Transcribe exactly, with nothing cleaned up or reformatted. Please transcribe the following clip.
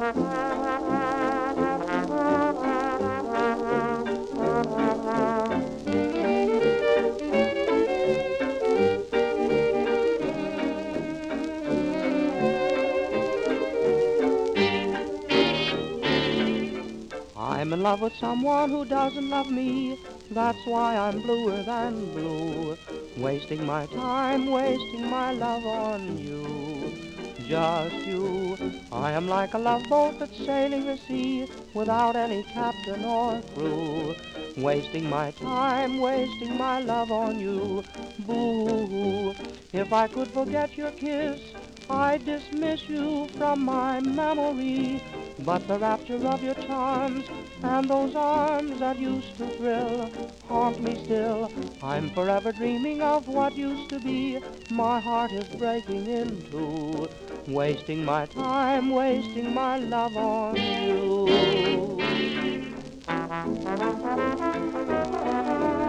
I'm in love with someone who doesn't love me. That's why I'm bluer than blue. Wasting my time, wasting my love on you. Just you. I am like a love boat that's sailing the sea without any captain or crew. Wasting my time, wasting my love on you. Boo. If I could forget your kiss, I'd dismiss you from my memory. But the rapture of your charms and those arms that used to thrill haunt me still. I'm forever dreaming of what used to be. My heart is breaking in two, wasting my time, wasting my love on you.